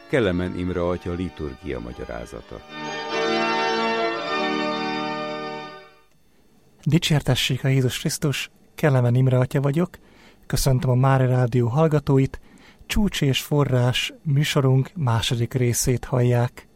Kelemen Imre atya liturgia magyarázata. Dicsértessék a Jézus Krisztus, Kelemen Imre atya vagyok, köszöntöm a Mária Rádió hallgatóit, Csúcs és forrás műsorunk második részét hallják.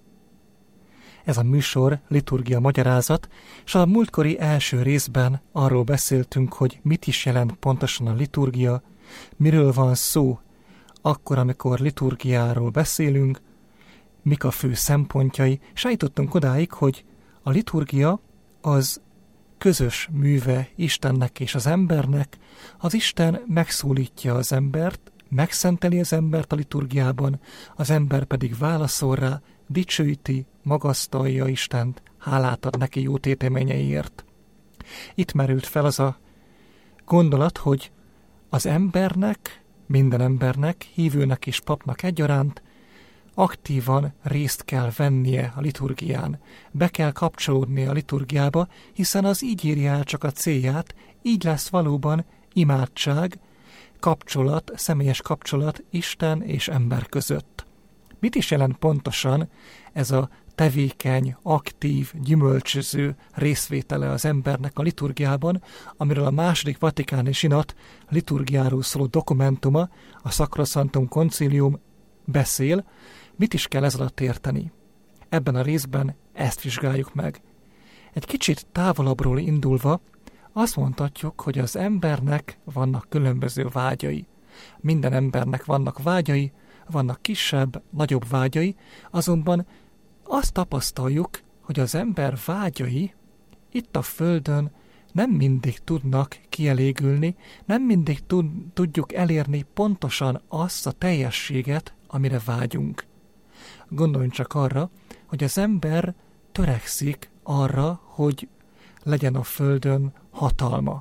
Ez a műsor liturgia magyarázat, és a múltkori első részben arról beszéltünk, hogy mit is jelent pontosan a liturgia, miről van szó, akkor, amikor liturgiáról beszélünk, mik a fő szempontjai, és eljutottunk odáig, hogy a liturgia az közös műve Istennek és az embernek, az Isten megszólítja az embert, megszenteli az embert a liturgiában, az ember pedig válaszol rá, dicsőíti, magasztalja Istent, hálát ad neki jó téteményeiért. Itt merült fel az a gondolat, hogy az embernek, minden embernek, hívőnek és papnak egyaránt aktívan részt kell vennie a liturgián, be kell kapcsolódnia a liturgiába, hiszen az így írja el csak a célját, így lesz valóban imádság, kapcsolat, személyes kapcsolat Isten és ember között. Mit is jelent pontosan ez a tevékeny, aktív, gyümölcsöző részvétele az embernek a liturgiában, amiről a második vatikáni zsinat liturgiáról szóló dokumentuma, a Sacrosanctum Concilium beszél, mit is kell ez alatt érteni? Ebben a részben ezt vizsgáljuk meg. Egy kicsit távolabbról indulva azt mondhatjuk, hogy az embernek vannak különböző vágyai. Minden embernek vannak vágyai, vannak kisebb, nagyobb vágyai, azonban azt tapasztaljuk, hogy az ember vágyai itt a Földön nem mindig tudnak kielégülni, nem mindig tudjuk elérni pontosan azt a teljességet, amire vágyunk. Gondoljunk csak arra, hogy az ember törekszik arra, hogy legyen a Földön hatalma.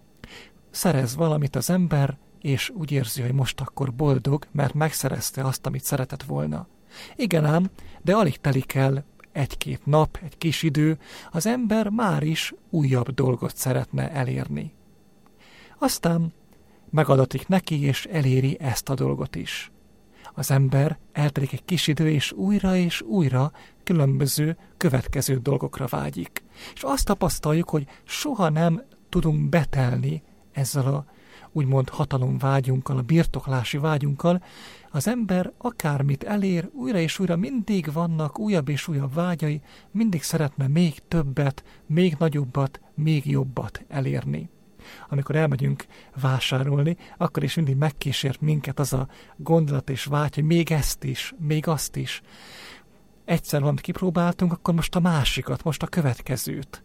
Szerez valamit az ember, és úgy érzi, hogy most akkor boldog, mert megszerezte azt, amit szeretett volna. Igen ám, de alig telik el egy-két nap, egy kis idő, az ember már is újabb dolgot szeretne elérni. Aztán megadatik neki, és eléri ezt a dolgot is. Az ember eltelik egy kis idő, és újra különböző következő dolgokra vágyik. És azt tapasztaljuk, hogy soha nem tudunk betelni ezzel a úgymond hatalomvágyunkkal, a birtoklási vágyunkkal. Az ember akármit elér, újra és újra mindig vannak újabb és újabb vágyai, mindig szeretne még többet, még nagyobbat, még jobbat elérni. Amikor elmegyünk vásárolni, akkor is mindig megkísért minket az a gondolat és vágy, hogy még ezt is, még azt is. Egyszer valamit kipróbáltunk, akkor most a másikat, most a következőt.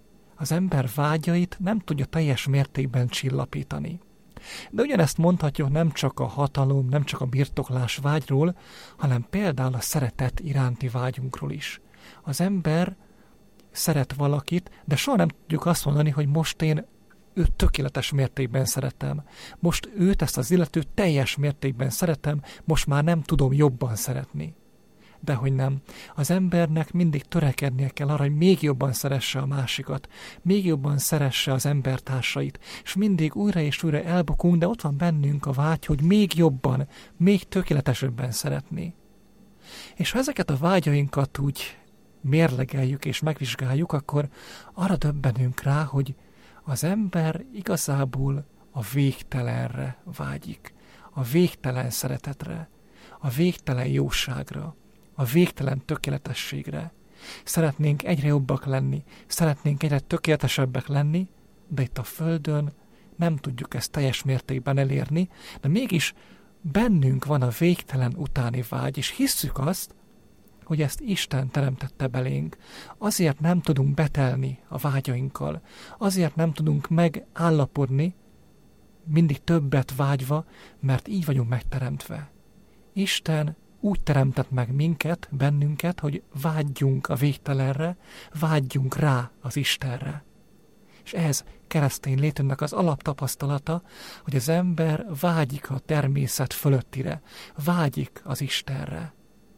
Az ember vágyait nem tudja teljes mértékben csillapítani. De ugyanezt mondhatjuk nem csak a hatalom, nem csak a birtoklás vágyról, hanem például a szeretet iránti vágyunkról is. Az ember szeret valakit, de soha nem tudjuk azt mondani, hogy most én őt tökéletes mértékben szeretem. Most őt, ezt az illetőt teljes mértékben szeretem, most már nem tudom jobban szeretni. Dehogy nem. Az embernek mindig törekednie kell arra, hogy még jobban szeresse a másikat, még jobban szeresse az embertársait, és mindig újra és újra elbukunk, de ott van bennünk a vágy, hogy még jobban, még tökéletesebben szeretni. És ha ezeket a vágyainkat úgy mérlegeljük és megvizsgáljuk, akkor arra döbbenünk rá, hogy az ember igazából a végtelenre vágyik, a végtelen szeretetre, a végtelen jóságra, a végtelen tökéletességre. Szeretnénk egyre jobbak lenni, szeretnénk egyre tökéletesebbek lenni, de itt a Földön nem tudjuk ezt teljes mértékben elérni, de mégis bennünk van a végtelen utáni vágy, és hisszük azt, hogy ezt Isten teremtette belénk. Azért nem tudunk betelni a vágyainkkal, azért nem tudunk megállapodni, mindig többet vágyva, mert így vagyunk megteremtve. Isten úgy teremtett meg minket, bennünket, hogy vágyjunk a végtelenre, vágyjunk rá az Istenre. És ez keresztény létünknek az alaptapasztalata, hogy az ember vágyik a természet fölöttire, vágyik az Istenre.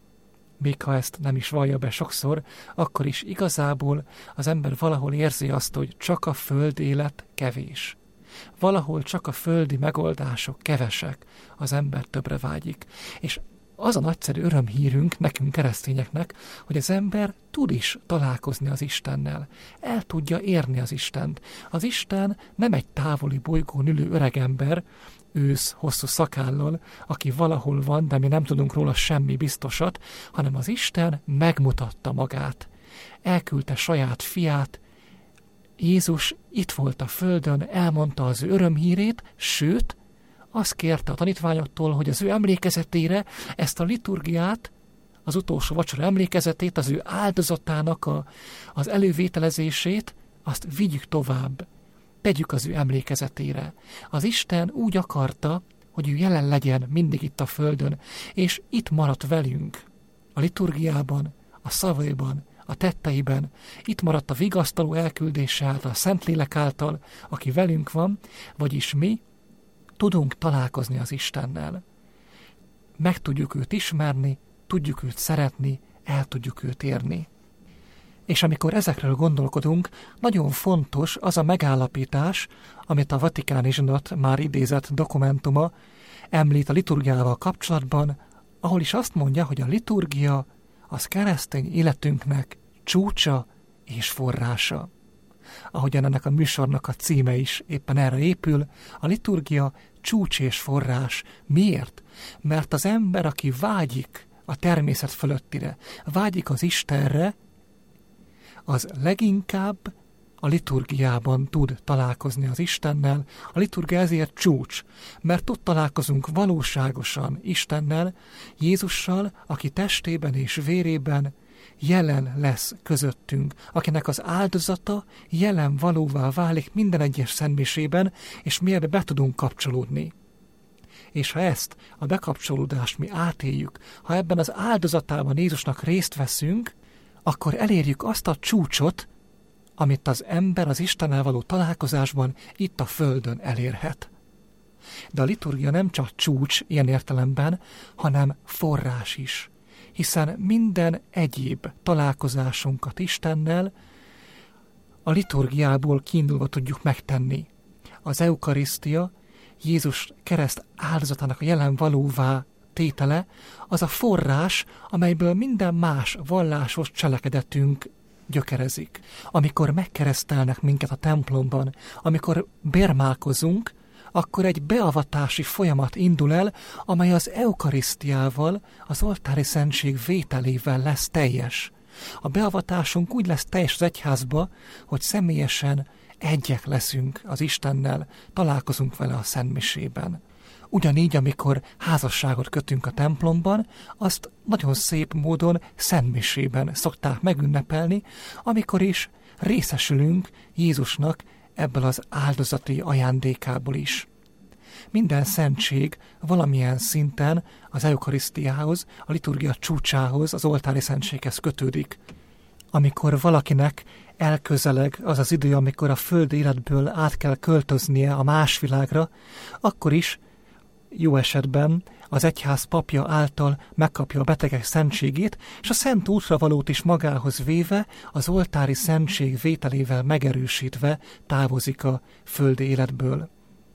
Még ha ezt nem is vallja be sokszor, akkor is igazából az ember valahol érzi azt, hogy csak a föld élet kevés. Valahol csak a földi megoldások kevesek, az ember többre vágyik. És az a nagyszerű örömhírünk nekünk keresztényeknek, hogy az ember tud is találkozni az Istennel. El tudja érni az Istent. Az Isten nem egy távoli bolygón ülő öregember, ősz hosszú szakállal, aki valahol van, de mi nem tudunk róla semmi biztosat, hanem az Isten megmutatta magát. Elküldte saját fiát, Jézus itt volt a földön, elmondta az ő örömhírét, sőt, azt kérte a tanítványoktól, hogy az ő emlékezetére ezt a liturgiát, az utolsó vacsora emlékezetét, az ő áldozatának az elővételezését, azt vigyük tovább, tegyük az ő emlékezetére. Az Isten úgy akarta, hogy ő jelen legyen mindig itt a földön, és itt maradt velünk a liturgiában, a szavaiban, a tetteiben, itt maradt a vigasztaló elküldése által, a Szentlélek által, aki velünk van, vagyis mi tudunk találkozni az Istennel. Meg tudjuk őt ismerni, tudjuk őt szeretni, el tudjuk őt érni. És amikor ezekről gondolkodunk, nagyon fontos az a megállapítás, amit a Vatikáni Zsinat már idézett dokumentuma említ a liturgiával kapcsolatban, ahol is azt mondja, hogy a liturgia az keresztény életünknek csúcsa és forrása. Ahogyan ennek a műsornak a címe is éppen erre épül, a liturgia csúcs és forrás. Miért? Mert az ember, aki vágyik a természet fölöttire, vágyik az Istenre, az leginkább a liturgiában tud találkozni az Istennel. A liturgia ezért csúcs, mert ott találkozunk valóságosan Istennel, Jézussal, aki testében és vérében jelen lesz közöttünk, akinek az áldozata jelen valóvá válik minden egyes szentmisében, és mi ebbe be tudunk kapcsolódni. És ha ezt, a bekapcsolódást mi átéljük, ha ebben az áldozatában Jézusnak részt veszünk, akkor elérjük azt a csúcsot, amit az ember az Istennel való találkozásban itt a földön elérhet. De a liturgia nem csak csúcs ilyen értelemben, hanem forrás is, hiszen minden egyéb találkozásunkat Istennel a liturgiából kiindulva tudjuk megtenni. Az eukarisztia, Jézus kereszt áldozatának a jelen valóvá tétele, az a forrás, amelyből minden más vallásos cselekedetünk gyökerezik. Amikor megkeresztelnek minket a templomban, amikor bérmálkozunk, akkor egy beavatási folyamat indul el, amely az eukarisztiával, az oltári szentség vételével lesz teljes. A beavatásunk úgy lesz teljes az egyházba, hogy személyesen egyek leszünk az Istennel, találkozunk vele a szentmisében. Ugyanígy, amikor házasságot kötünk a templomban, azt nagyon szép módon szentmisében szokták megünnepelni, amikor is részesülünk Jézusnak ebből az áldozati ajándékából is. Minden szentség valamilyen szinten az eukarisztiához, a liturgia csúcsához, az oltári szentséghez kötődik. Amikor valakinek elközeleg az az idő, amikor a földi életből át kell költöznie a más világra, akkor is jó esetben az egyház papja által megkapja a betegek szentségét, és a szent útravalót is magához véve, az oltári szentség vételével megerősítve távozik a földi életből.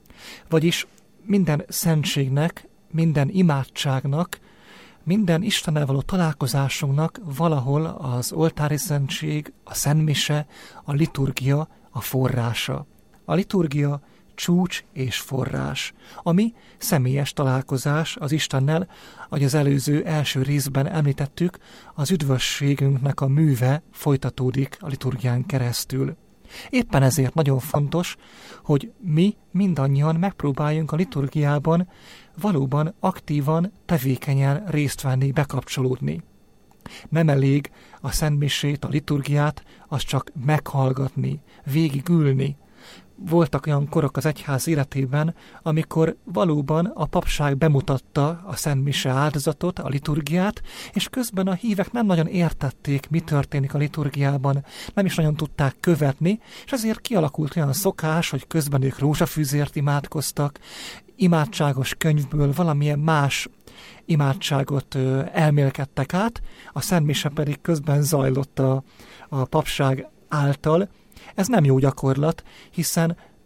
Vagyis minden szentségnek, minden imádságnak, minden Istennel való találkozásunknak valahol az oltári szentség, a szentmise, a liturgia a forrása. A liturgia csúcs és forrás, ami személyes találkozás az Istennel, ahogy az előző első részben említettük, az üdvösségünknek a műve folytatódik a liturgián keresztül. Éppen ezért nagyon fontos, hogy mi mindannyian megpróbáljunk a liturgiában valóban aktívan, tevékenyen részt venni, bekapcsolódni. Nem elég a szentmisét, a liturgiát, azt csak meghallgatni, végigülni. Voltak olyan korok az egyház életében, amikor valóban a papság bemutatta a szentmise áldozatot, a liturgiát, és közben a hívek nem nagyon értették, mi történik a liturgiában, nem is nagyon tudták követni, és ezért kialakult olyan szokás, hogy közben ők rózsafűzért imádkoztak, imádságos könyvből valamilyen más imádságot elmélkedtek át, a szentmise pedig közben zajlott a papság által. Ez nem jó gyakorlat, hiszen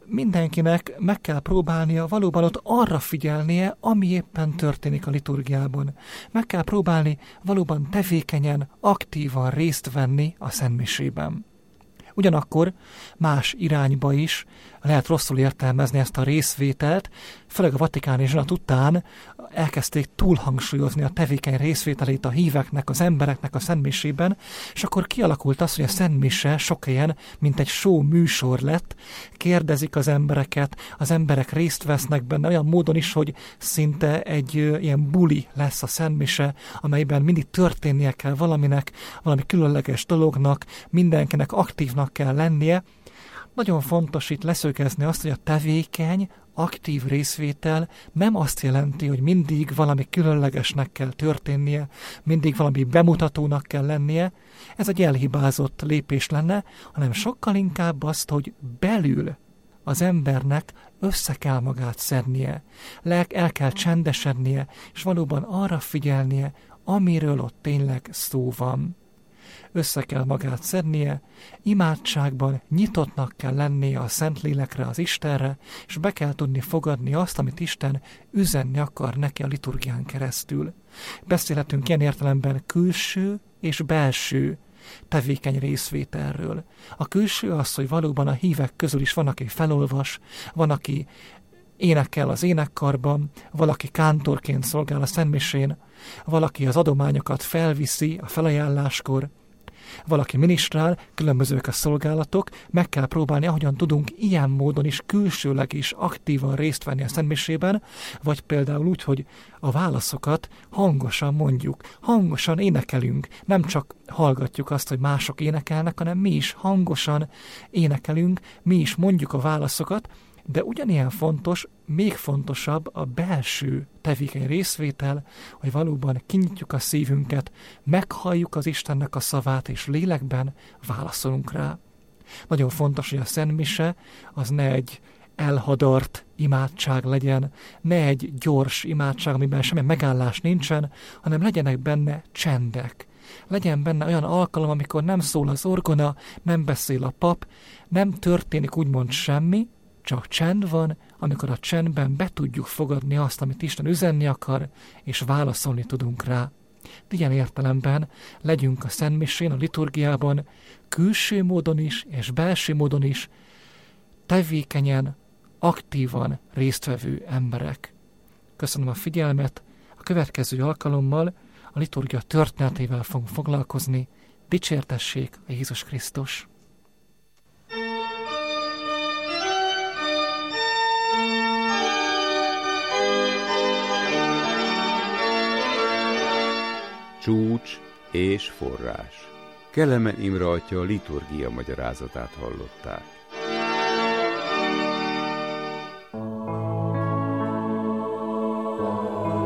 mindenkinek meg kell próbálnia valóban ott arra figyelnie, ami éppen történik a liturgiában. Meg kell próbálni valóban tevékenyen, aktívan részt venni a szentmisében. Ugyanakkor más irányba is lehet rosszul értelmezni ezt a részvételt, főleg a vatikáni zsinat után elkezdték túlhangsúlyozni a tevékeny részvételét a híveknek, az embereknek a szentmisében, és akkor kialakult az, hogy a szentmise sok helyen, mint egy show műsor lett, kérdezik az embereket, az emberek részt vesznek benne, olyan módon is, hogy szinte egy ilyen buli lesz a szentmise, amelyben mindig történnie kell valaminek, valami különleges dolognak, mindenkinek aktívnak kell lennie. Nagyon fontos itt leszögezni azt, hogy a tevékeny, aktív részvétel nem azt jelenti, hogy mindig valami különlegesnek kell történnie, mindig valami bemutatónak kell lennie. Ez egy elhibázott lépés lenne, hanem sokkal inkább azt, hogy belül az embernek össze kell magát szednie, el kell csendesednie, és valóban arra figyelnie, amiről ott tényleg szó van. Össze kell magát szednie, imádságban nyitottnak kell lennie a Szentlélekre, az Istenre, és be kell tudni fogadni azt, amit Isten üzenni akar neki a liturgián keresztül. Beszélhetünk ilyen értelemben külső és belső tevékeny részvételről. A külső az, hogy valóban a hívek közül is van, aki felolvas, van, aki énekel az énekkarban, valaki kántorként szolgál a szentmisén, valaki az adományokat felviszi a felajánláskor, valaki minisztrál, különbözők a szolgálatok, meg kell próbálni, ahogyan tudunk ilyen módon is külsőleg is aktívan részt venni a szentmisében, vagy például úgy, hogy a válaszokat hangosan mondjuk, hangosan énekelünk, nem csak hallgatjuk azt, hogy mások énekelnek, hanem mi is hangosan énekelünk, mi is mondjuk a válaszokat, de ugyanilyen fontos, még fontosabb a belső tevékeny részvétel, hogy valóban kinyitjuk a szívünket, meghalljuk az Istennek a szavát, és lélekben válaszolunk rá. Nagyon fontos, hogy a szentmise az ne egy elhadart imádság legyen, ne egy gyors imádság, amiben semmi megállás nincsen, hanem legyenek benne csendek. Legyen benne olyan alkalom, amikor nem szól az orgona, nem beszél a pap, nem történik úgymond semmi, csak csend van, amikor a csendben be tudjuk fogadni azt, amit Isten üzenni akar, és válaszolni tudunk rá. Ilyen értelemben legyünk a szentmisén, a liturgiában, külső módon is és belső módon is tevékenyen, aktívan résztvevő emberek. Köszönöm a figyelmet, a következő alkalommal a liturgia történetével fogunk foglalkozni. Dicsértessék a Jézus Krisztus! Csúcs és forrás. Kelemen Imre atya liturgia magyarázatát hallották.